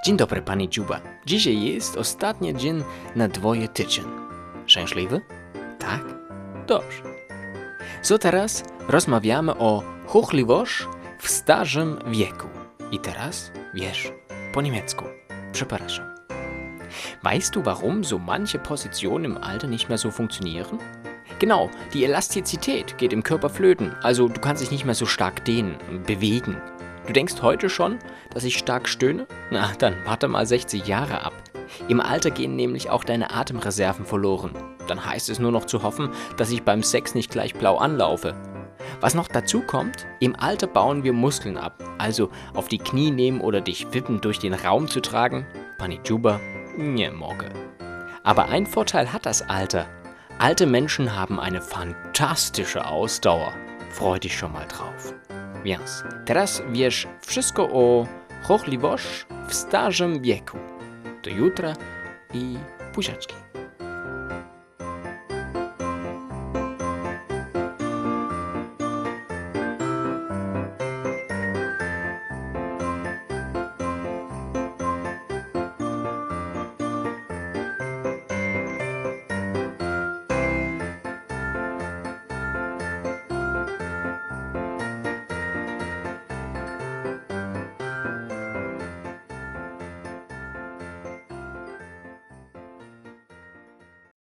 Dzień dobry, pani Dziuba. Dzisiaj jest ostatni dzień na dwoje tydzień. Szczęśliwy? Tak? Dobrze. So teraz rozmawiamy o ruchliwości w starszym wieku. I teraz, wiesz, po niemiecku. Przepraszam. Weißt du, warum so manche Positionen im Alter nicht mehr so funktionieren? Genau, die Elastizität geht im Körper flöten, also du kannst dich nicht mehr so stark dehnen, bewegen. Du denkst heute schon, dass ich stark stöhne? Na, dann warte mal 60 Jahre ab. Im Alter gehen nämlich auch deine Atemreserven verloren. Dann heißt es nur noch zu hoffen, dass ich beim Sex nicht gleich blau anlaufe. Was noch dazu kommt, im Alter bauen wir Muskeln ab. Also auf die Knie nehmen oder dich wippend durch den Raum zu tragen, pani Dziuba, nie mogę. Aber ein Vorteil hat das Alter. Alte Menschen haben eine fantastische Ausdauer. Freu dich schon mal drauf. Więc teraz wiesz wszystko o ruchliwości w starszym wieku. Do jutra i buziaczki.